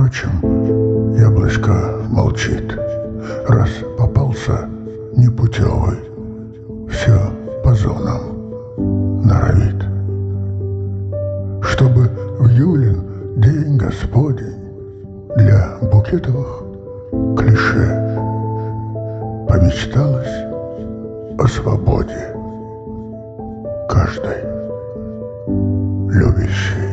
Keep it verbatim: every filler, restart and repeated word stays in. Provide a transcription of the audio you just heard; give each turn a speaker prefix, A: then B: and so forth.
A: Впрочем, яблочко молчит. Раз попался непутевый, все по зонам норовит. Чтобы в Юлин день Господень для букетовых клише помечталось о свободе каждой любящей